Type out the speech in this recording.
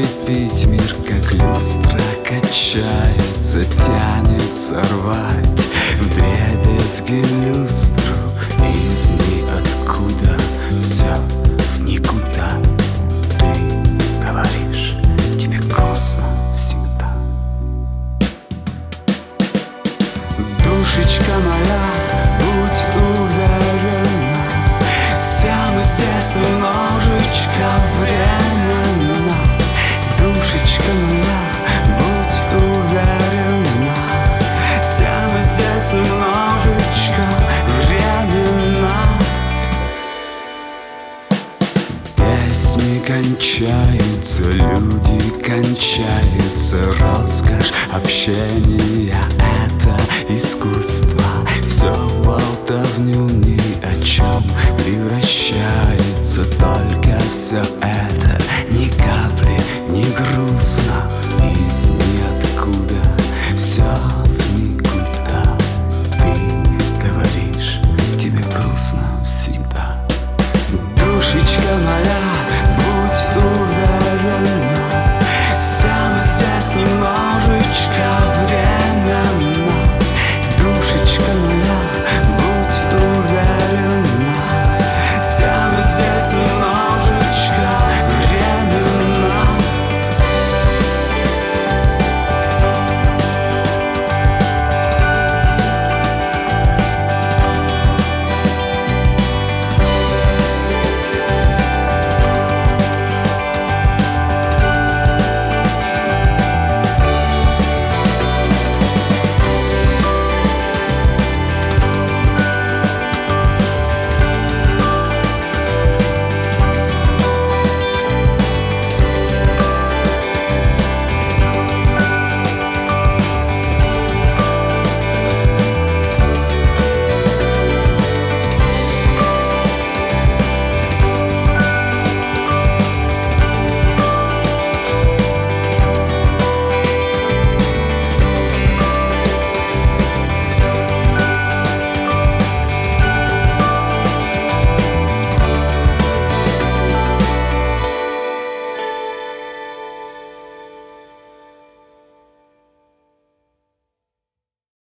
Ведь мир как люстра качается, тянется рвать вдребезги люстру из ниоткуда, все в никуда. Ты говоришь, тебе грустно всегда. Душечка моя, будь уверена, все мы здесь немножечко временно. Душечка моя, будь уверена, все мы здесь немножечко временно. Песни кончаются, люди кончаются, роскошь общения — это искусство. Все болтовню ни о чем превращается, только все это